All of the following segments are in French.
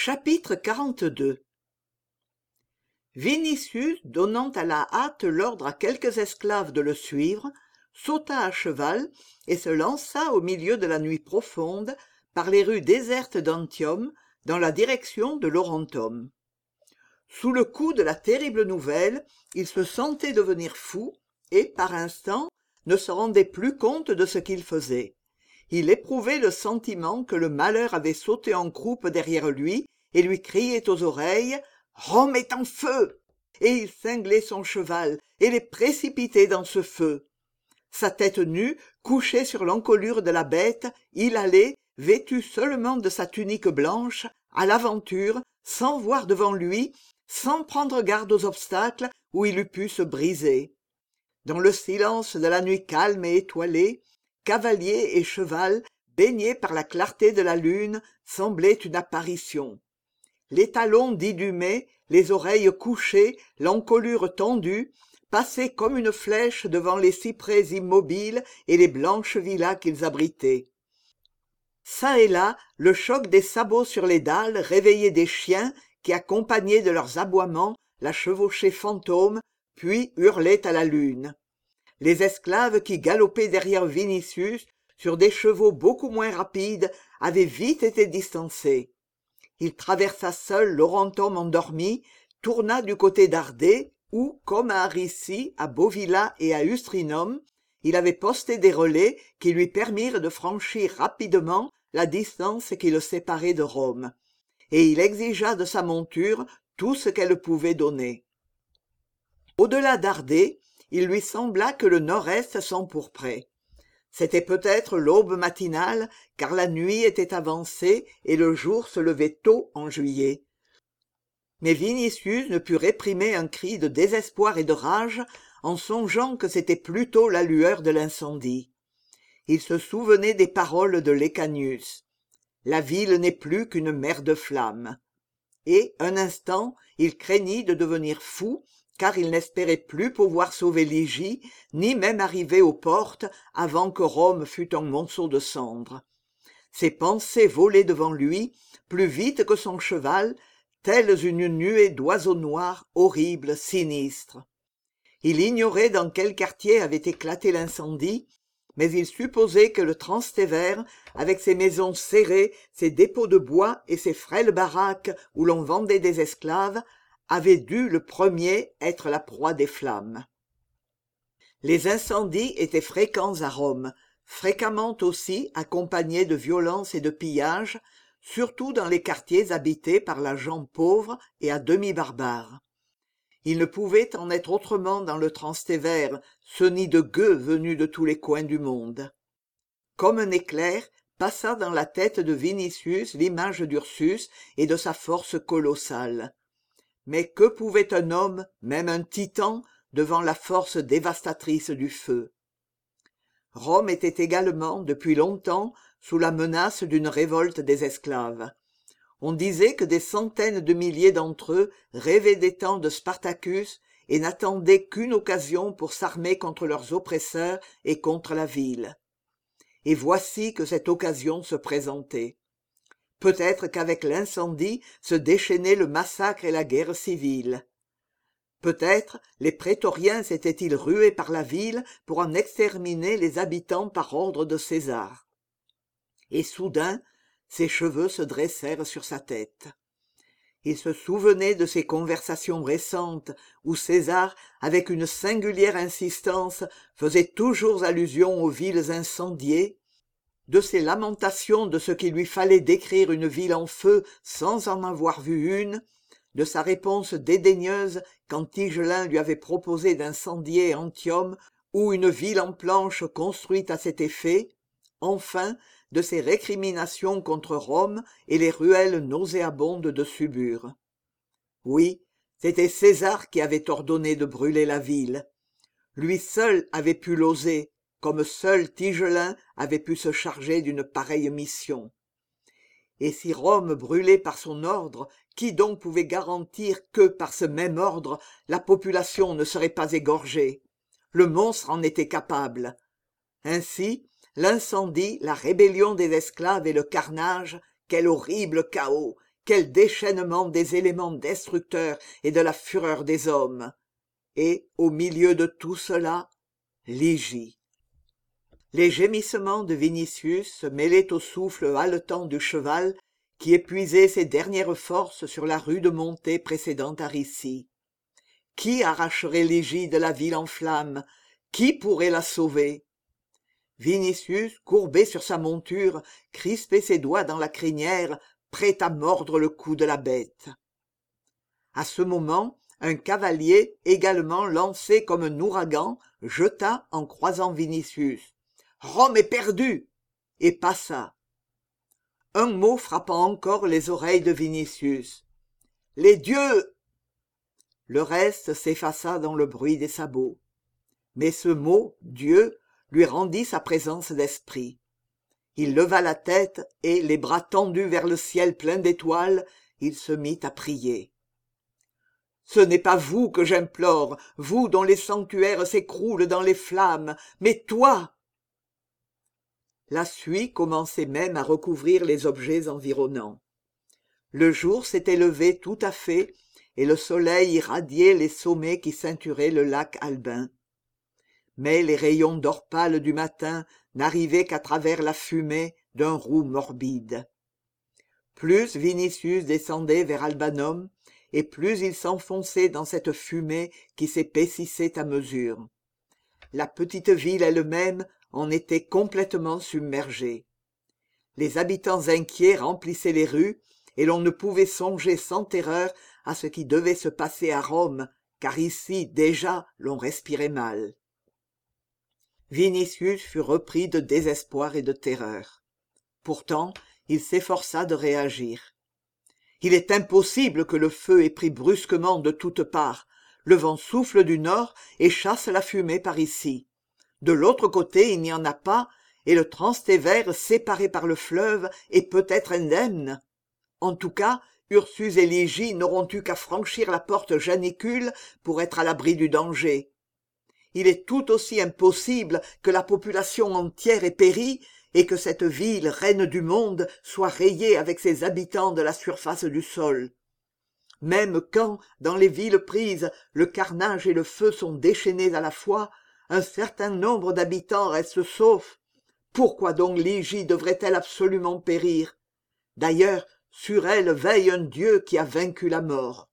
Chapitre 42. Vinicius, donnant à la hâte l'ordre à quelques esclaves de le suivre, sauta à cheval et se lança au milieu de la nuit profonde par les rues désertes d'Antium dans la direction de Laurentum. Sous le coup de la terrible nouvelle, il se sentait devenir fou et, par instants, ne se rendait plus compte de ce qu'il faisait. Il éprouvait le sentiment que le malheur avait sauté en croupe derrière lui et lui criait aux oreilles « Rome est en feu !» Et il cinglait son cheval et les précipitait dans ce feu. Sa tête nue, couchée sur l'encolure de la bête, il allait, vêtu seulement de sa tunique blanche, à l'aventure, sans voir devant lui, sans prendre garde aux obstacles où il eût pu se briser. Dans le silence de la nuit calme et étoilée, cavalier et cheval, baignés par la clarté de la lune, semblaient une apparition. Les talons dits du mai, les oreilles couchées, l'encolure tendue, passaient comme une flèche devant les cyprès immobiles et les blanches villas qu'ils abritaient. Çà et là, le choc des sabots sur les dalles réveillait des chiens qui accompagnaient de leurs aboiements la chevauchée fantôme, puis hurlaient à la lune. Les esclaves qui galopaient derrière Vinicius sur des chevaux beaucoup moins rapides avaient vite été distancés. Il traversa seul Laurentum endormi, tourna du côté d'Ardé, où, comme à Aricie, à Bovilla et à Ustrinum, il avait posté des relais qui lui permirent de franchir rapidement la distance qui le séparait de Rome, et il exigea de sa monture tout ce qu'elle pouvait donner. Au-delà d'Ardé, il lui sembla que le nord-est s'empourprait. C'était peut-être l'aube matinale, car la nuit était avancée et le jour se levait tôt en juillet. Mais Vinicius ne put réprimer un cri de désespoir et de rage en songeant que c'était plutôt la lueur de l'incendie. Il se souvenait des paroles de Lecanius. « La ville n'est plus qu'une mer de flammes. » Et, un instant, il craignit de devenir fou, car il n'espérait plus pouvoir sauver Ligie, ni même arriver aux portes avant que Rome fût un monceau de cendres. Ses pensées volaient devant lui, plus vite que son cheval, telles une nuée d'oiseaux noirs, horribles, sinistres. Il ignorait dans quel quartier avait éclaté l'incendie, mais il supposait que le Transtévère, avec ses maisons serrées, ses dépôts de bois et ses frêles baraques où l'on vendait des esclaves, avait dû le premier être la proie des flammes. Les incendies étaient fréquents à Rome, fréquemment aussi accompagnés de violences et de pillages, surtout dans les quartiers habités par la gent pauvre et à demi barbare. Il ne pouvait en être autrement dans le Transtévère, ce nid de gueux venus de tous les coins du monde. Comme un éclair, passa dans la tête de Vinicius l'image d'Ursus et de sa force colossale. Mais que pouvait un homme, même un titan, devant la force dévastatrice du feu? Rome était également, depuis longtemps, sous la menace d'une révolte des esclaves. On disait que des centaines de milliers d'entre eux rêvaient des temps de Spartacus et n'attendaient qu'une occasion pour s'armer contre leurs oppresseurs et contre la ville. Et voici que cette occasion se présentait. Peut-être qu'avec l'incendie se déchaînaient le massacre et la guerre civile. Peut-être les prétoriens s'étaient-ils rués par la ville pour en exterminer les habitants par ordre de César. Et soudain, ses cheveux se dressèrent sur sa tête. Il se souvenait de ces conversations récentes où César, avec une singulière insistance, faisait toujours allusion aux villes incendiées, de ses lamentations de ce qu'il lui fallait décrire une ville en feu sans en avoir vu une, de sa réponse dédaigneuse quand Tigelin lui avait proposé d'incendier Antium ou une ville en planches construite à cet effet, enfin de ses récriminations contre Rome et les ruelles nauséabondes de Subur. Oui, c'était César qui avait ordonné de brûler la ville. Lui seul avait pu l'oser, comme seul Tigelin avait pu se charger d'une pareille mission. Et si Rome brûlait par son ordre, qui donc pouvait garantir que, par ce même ordre, la population ne serait pas égorgée? Le monstre en était capable. Ainsi, l'incendie, la rébellion des esclaves et le carnage, quel horrible chaos, quel déchaînement des éléments destructeurs et de la fureur des hommes! Et, au milieu de tout cela, Ligie. Les gémissements de Vinicius se mêlaient au souffle haletant du cheval qui épuisait ses dernières forces sur la rude montée précédant Aricie. Qui arracherait Ligie de la ville en flammes? Qui pourrait la sauver? Vinicius, courbé sur sa monture, crispait ses doigts dans la crinière, prêt à mordre le cou de la bête. À ce moment, un cavalier, également lancé comme un ouragan, jeta en croisant Vinicius. « Rome est perdue !» et passa. Un mot frappa encore les oreilles de Vinicius. « Les dieux !» Le reste s'effaça dans le bruit des sabots. Mais ce mot, Dieu, lui rendit sa présence d'esprit. Il leva la tête et, les bras tendus vers le ciel plein d'étoiles, il se mit à prier. « Ce n'est pas vous que j'implore, vous dont les sanctuaires s'écroulent dans les flammes, mais toi !» La suie commençait même à recouvrir les objets environnants. Le jour s'était levé tout à fait, et le soleil irradiait les sommets qui ceinturaient le lac Albin. Mais les rayons d'or pâle du matin n'arrivaient qu'à travers la fumée d'un roux morbide. Plus Vinicius descendait vers Albanum, et plus il s'enfonçait dans cette fumée qui s'épaississait à mesure. La petite ville elle-même en était complètement submergée. Les habitants inquiets remplissaient les rues, et l'on ne pouvait songer sans terreur à ce qui devait se passer à Rome, car ici déjà l'on respirait mal. Vinicius fut repris de désespoir et de terreur. Pourtant, il s'efforça de réagir. Il est impossible que le feu ait pris brusquement de toutes parts. Le vent souffle du nord et chasse la fumée par ici. De l'autre côté, il n'y en a pas, et le Transtévère, séparé par le fleuve, est peut-être indemne. En tout cas, Ursus et Ligie n'auront eu qu'à franchir la porte Janicule pour être à l'abri du danger. Il est tout aussi impossible que la population entière ait péri et que cette ville, reine du monde, soit rayée avec ses habitants de la surface du sol. Même quand, dans les villes prises, le carnage et le feu sont déchaînés à la fois, un certain nombre d'habitants restent saufs. Pourquoi donc Ligie devrait-elle absolument périr? D'ailleurs, sur elle veille un Dieu qui a vaincu la mort.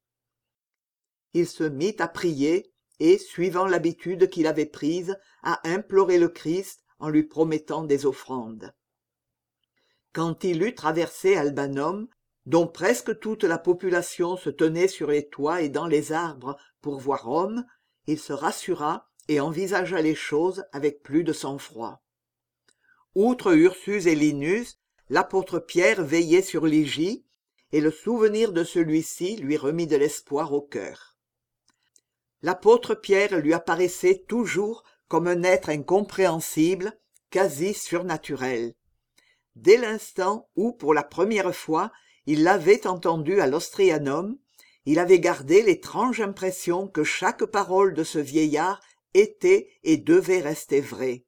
Il se mit à prier et, suivant l'habitude qu'il avait prise, à implorer le Christ en lui promettant des offrandes. Quand il eut traversé Albanum, dont presque toute la population se tenait sur les toits et dans les arbres pour voir Rome, il se rassura et envisagea les choses avec plus de sang-froid. Outre Ursus et Linus, l'apôtre Pierre veillait sur Ligie, et le souvenir de celui-ci lui remit de l'espoir au cœur. L'apôtre Pierre lui apparaissait toujours comme un être incompréhensible, quasi surnaturel. Dès l'instant où, pour la première fois, il l'avait entendu à l'Ostrianum, il avait gardé l'étrange impression que chaque parole de ce vieillard était et devait rester vraie.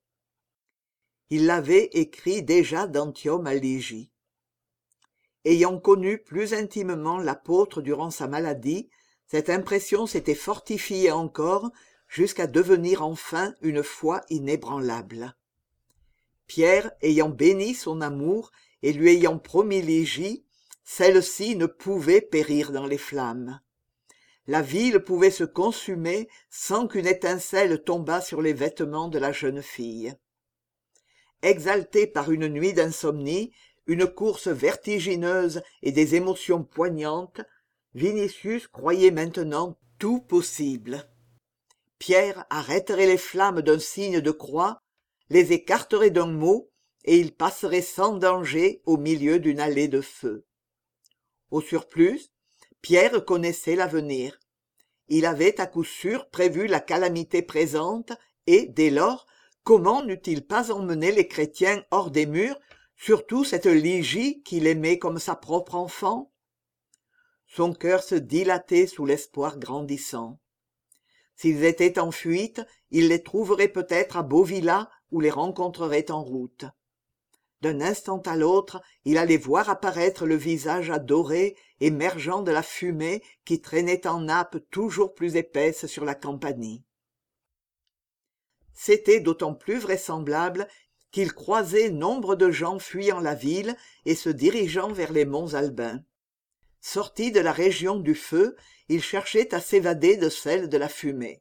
Il l'avait écrit déjà d'Antium à Ligie. Ayant connu plus intimement l'apôtre durant sa maladie, cette impression s'était fortifiée encore jusqu'à devenir enfin une foi inébranlable. Pierre ayant béni son amour et lui ayant promis Ligie, celle-ci ne pouvait périr dans les flammes. La ville pouvait se consumer sans qu'une étincelle tombât sur les vêtements de la jeune fille. Exalté par une nuit d'insomnie, une course vertigineuse et des émotions poignantes, Vinicius croyait maintenant tout possible. Pierre arrêterait les flammes d'un signe de croix, les écarterait d'un mot, et il passerait sans danger au milieu d'une allée de feu. Au surplus, Pierre connaissait l'avenir. Il avait à coup sûr prévu la calamité présente, et, dès lors, comment n'eût-il pas emmené les chrétiens hors des murs, surtout cette Ligie qu'il aimait comme sa propre enfant? Son cœur se dilatait sous l'espoir grandissant. S'ils étaient en fuite, il les trouverait peut-être à Bovilla ou les rencontrerait en route. d'un instant à l'autre il allait voir apparaître le visage adoré émergeant de la fumée qui traînait en nappes toujours plus épaisses sur la campanie. C'était d'autant plus vraisemblable qu'il croisait nombre de gens fuyant la ville et se dirigeant vers les monts Albins. Sorti de la région du feu, il cherchait à s'évader de celle de la fumée.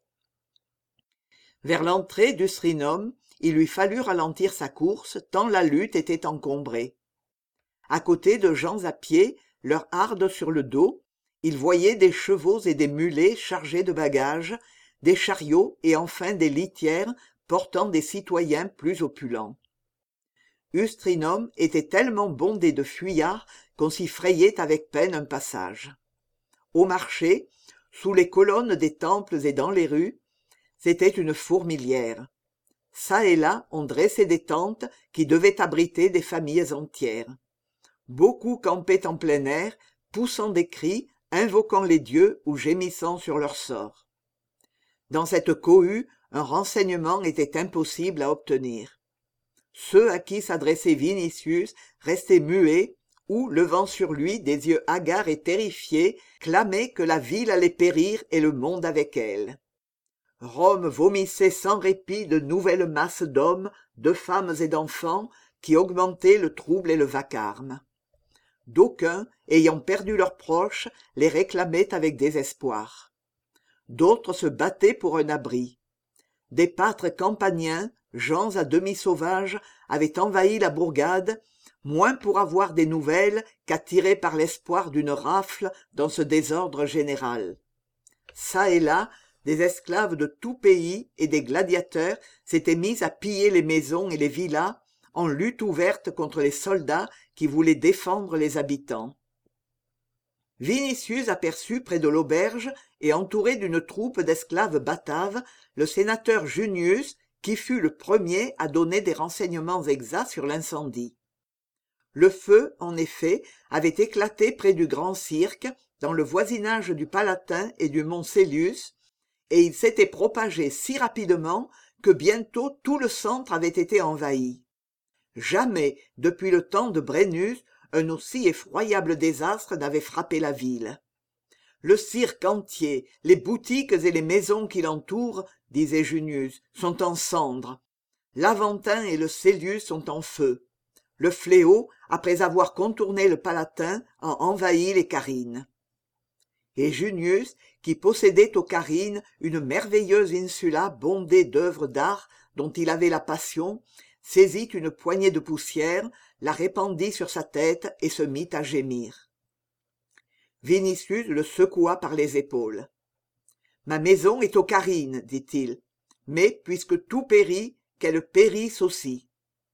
Vers l'entrée d'Ustrinum, il lui fallut ralentir sa course tant la lutte était encombrée. À côté de gens à pied, leurs hardes sur le dos, il voyait des chevaux et des mulets chargés de bagages, des chariots et enfin des litières portant des citoyens plus opulents. Ustrinum était tellement bondé de fuyards qu'on s'y frayait avec peine un passage. Au marché, sous les colonnes des temples et dans les rues, c'était une fourmilière. Çà et là on dressait des tentes qui devaient abriter des familles entières. Beaucoup campaient en plein air, poussant des cris, invoquant les dieux ou gémissant sur leur sort. Dans cette cohue, un renseignement était impossible à obtenir. Ceux à qui s'adressait Vinicius restaient muets ou, levant sur lui des yeux hagards et terrifiés, clamaient que la ville allait périr et le monde avec elle. Rome vomissait sans répit de nouvelles masses d'hommes, de femmes et d'enfants qui augmentaient le trouble et le vacarme. D'aucuns, ayant perdu leurs proches, les réclamaient avec désespoir. D'autres se battaient pour un abri. Des pâtres campaniens, gens à demi sauvages, avaient envahi la bourgade, moins pour avoir des nouvelles qu'attirés par l'espoir d'une rafle dans ce désordre général. Çà et là, des esclaves de tout pays et des gladiateurs s'étaient mis à piller les maisons et les villas en lutte ouverte contre les soldats qui voulaient défendre les habitants. Vinicius aperçut près de l'auberge et entouré d'une troupe d'esclaves bataves le sénateur Junius qui fut le premier à donner des renseignements exacts sur l'incendie. Le feu, en effet, avait éclaté près du Grand Cirque, dans le voisinage du Palatin et du mont Célius, et il s'était propagé si rapidement que bientôt tout le centre avait été envahi. Jamais, depuis le temps de Brennus, un aussi effroyable désastre n'avait frappé la ville. Le cirque entier, les boutiques et les maisons qui l'entourent, disait Junius, sont en cendres. L'Aventin et le Célius sont en feu. Le fléau, après avoir contourné le Palatin, a envahi les Carines. Et Junius, qui possédait aux Carines une merveilleuse insula bondée d'œuvres d'art dont il avait la passion, saisit une poignée de poussière, la répandit sur sa tête et se mit à gémir. Vinicius le secoua par les épaules. « Ma maison est aux Carines, dit-il, mais puisque tout périt, qu'elle périsse aussi. »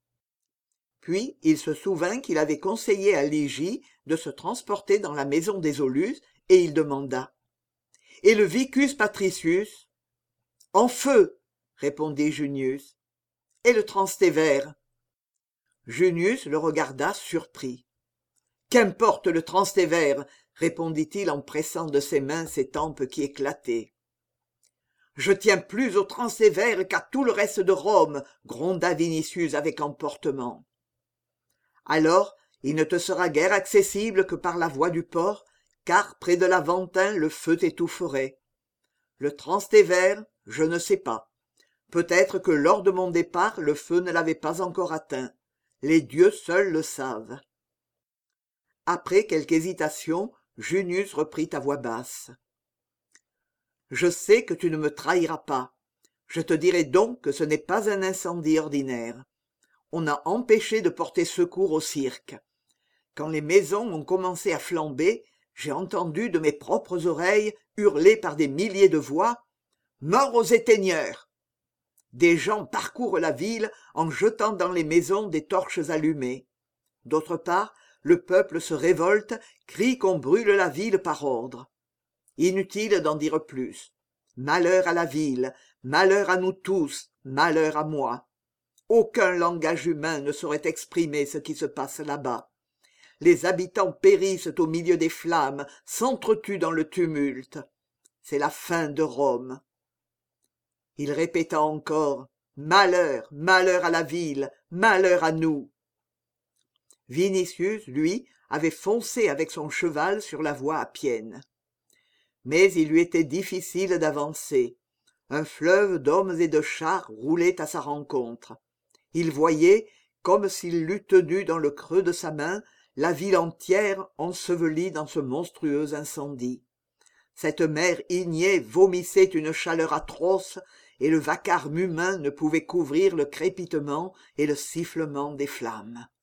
Puis il se souvint qu'il avait conseillé à Ligie de se transporter dans la maison des Aulus, et il demanda « Et le Vicus Patricius ?»« En feu, répondit Junius. « Et le Transtévère ?» Junius le regarda surpris. « Qu'importe le Transtévère ?» répondit-il en pressant de ses mains ses tempes qui éclataient. « Je tiens plus au Transtévère qu'à tout le reste de Rome, gronda Vinicius avec emportement. « Alors, il ne te sera guère accessible que par la voie du port, car près de l'Aventin le feu t'étoufferait. Le Transtévère, je ne sais pas. Peut-être que lors de mon départ le feu ne l'avait pas encore atteint. Les dieux seuls le savent. » Après quelque hésitation, Junius reprit à voix basse. « Je sais que tu ne me trahiras pas. Je te dirai donc que ce n'est pas un incendie ordinaire. On a empêché de porter secours au cirque. Quand les maisons ont commencé à flamber, j'ai entendu de mes propres oreilles hurler par des milliers de voix « Mort aux éteigneurs !» Des gens parcourent la ville en jetant dans les maisons des torches allumées. D'autre part, le peuple se révolte, crie qu'on brûle la ville par ordre. Inutile d'en dire plus. Malheur à la ville, malheur à nous tous, malheur à moi. Aucun langage humain ne saurait exprimer ce qui se passe là-bas. Les habitants périssent au milieu des flammes, s'entretuent dans le tumulte. C'est la fin de Rome. Il répéta encore « Malheur, malheur à la ville, malheur à nous !» Vinicius, lui, avait foncé avec son cheval sur la voie appienne. Mais il lui était difficile d'avancer. Un fleuve d'hommes et de chars roulait à sa rencontre. Il voyait, comme s'il l'eût tenu dans le creux de sa main, la ville entière ensevelie dans ce monstrueux incendie. Cette mer ignée vomissait une chaleur atroce, et le vacarme humain ne pouvait couvrir le crépitement et le sifflement des flammes.